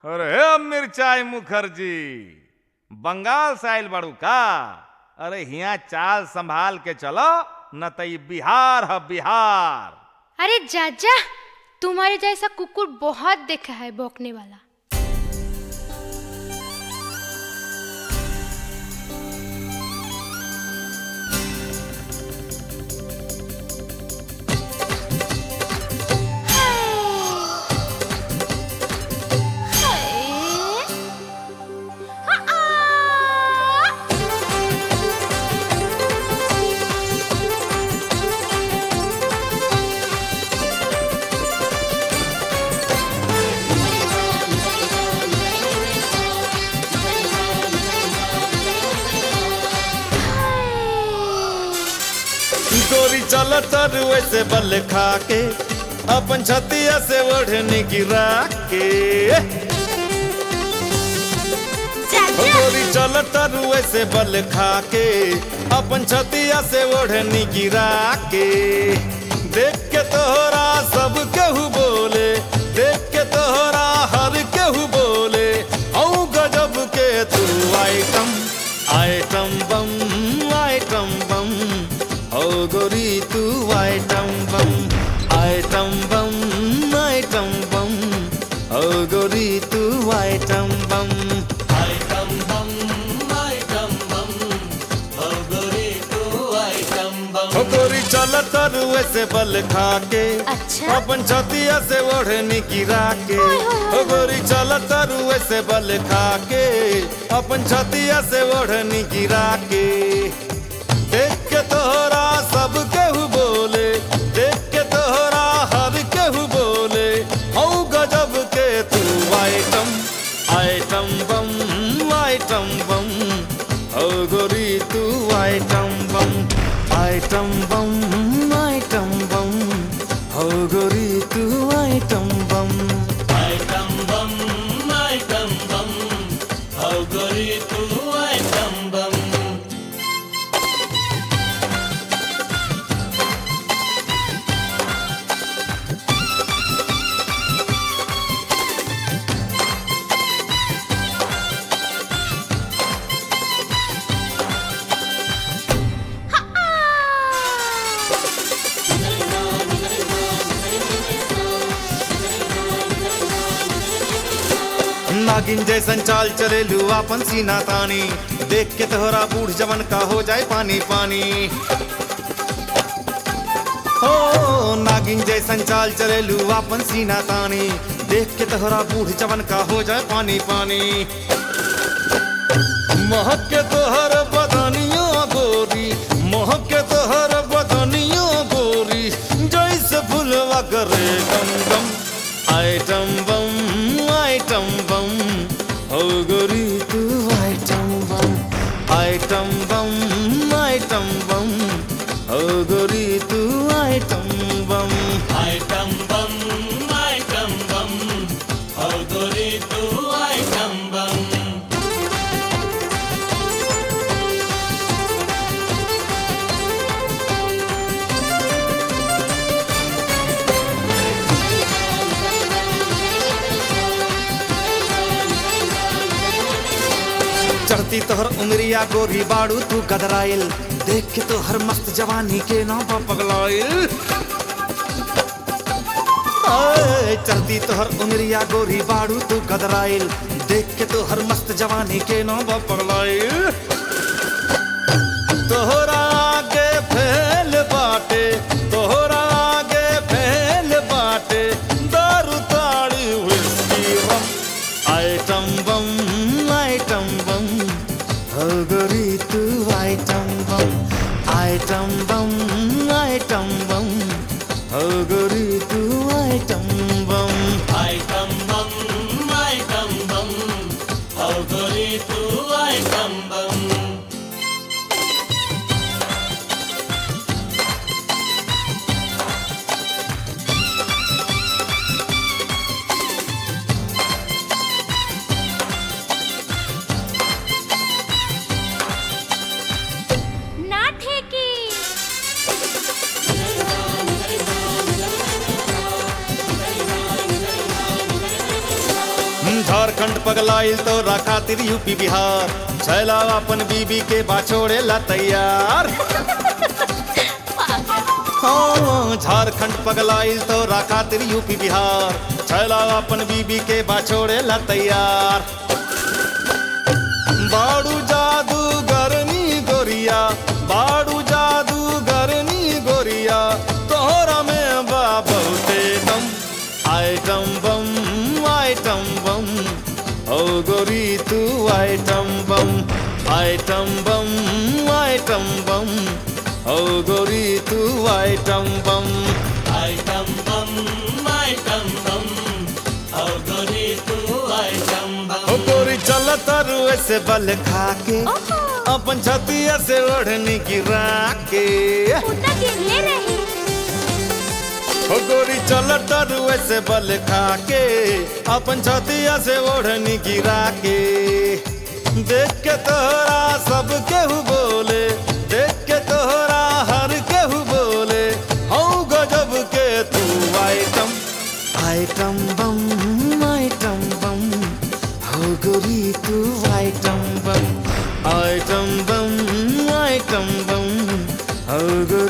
अरे हे मिर्चाई मुखर्जी, बंगाल से आइल बाड़ू का? अरे हिया चाल संभाल के चलो, न त ई बिहार है बिहार। अरे जाजा, तुम्हारे जैसा कुकुर बहुत देखा है भौंकने वाला। गोरी चल तर वैसे बल खा के अपन छतिया से ओढ़नी गिरा के। गोरी चल तर वैसे बल खा के अपन छतिया से ओढ़नी गिरा के। देख के तोहरा सब केहू बोले, देख के तोहरा हर केहू बोले, औ गजब के तू item item bomb item bomb. ओ गोरी तू item bomb item bomb item bomb. ओ गोरी तू item bomb item bomb item bomb. ओ गोरी तू आइटम बम। ओ गोरी चल तर वैसे बल खा के अच्छा? अपन छतिया से ओढ़नी गिरा के। ओ गोरी चल तर वैसे बल खा के अपन छतिया से ओढ़नी गिरा के। देख के तोहरा सब केहू बोले, देख के तोहरा हर केहू बोले, औ गजब के तू item item bomb item bomb. ओ गोरी तू item bomb item bomb item bomb. ओ गोरी तू item bomb item bomb item bomb. ओ गोरी तू आइटम बम। नागिन जैसन चाल चले लू अपन सीना तानी, देख के तोहरा बूढ़ जवन का हो जाए पानी पानी। ओ नागिन जैसन चाल चले लू अपन सीना तानी, देख के तोहरा बूढ़ जवन का हो जाए पानी पानी। महक के तोहर बदनियो गोरी, महक के तोहर बदनियो गोरी, जैसे फुलवा करे गम गम आइटम बम आइटम बम। ओ गोरी तू item bomb item bomb item bomb. ओ गोरी तू item bomb item bomb item bomb. ओ गोरी तू आइटम बम। चढ़ती तोहर उमरिया गोरी बाड़ू तू गदराइल, देख के तोहर मस्त जवानी के नाम पर पगलाइल। चढ़ती तोहर उमरिया गोरी बाड़ू तू गदराइल, देख के तोहर मस्त जवानी के नाम पर पगलाइल। तोहरा आगे फैल बाटे, तोहरा आगे फैल बाटे, दारू ताड़ी whisky rum item bomb item bomb. ओ गोरी तू item bomb item bomb item bomb. ओ गोरी तू item bomb item bomb item bomb. ओ गोरी तू आइटम बम। ना ठेकी। झारखंड झारखंड पगलाइल तो खातिर यूपी बिहार छैला अपन बीबी के बाछोड़े ला तैयार। हाँ झारखंड पगलाइल तो खातिर यूपी बिहार छैला अपन बीबी के बाछोड़े ला तैयार। बाड़ू जादू गरनी गोरिया बाड़ू जादू गरनी गोरिया तोहरा में बा बहुते दम आइटम बम आइटम बम ओ गोरी तू item bomb item bomb item bomb ओ गोरी तू item bomb item bomb item bomb ओ गोरी तू आइटम बम। ओ गोरी चलत रुए से बल खाके अपन छतिया से ओढ़नी गिरा के ओ गोरी चलत रुए से बल खाके अपन छतिया से ओढ़नी गिरा के देख के तोहरा सब केहू बोले देख के तोहरा हर केहू बोले हूँ गजब के तू item item bomb item bomb हो गोरी तू आइटम बम आइटम बम हो गोरी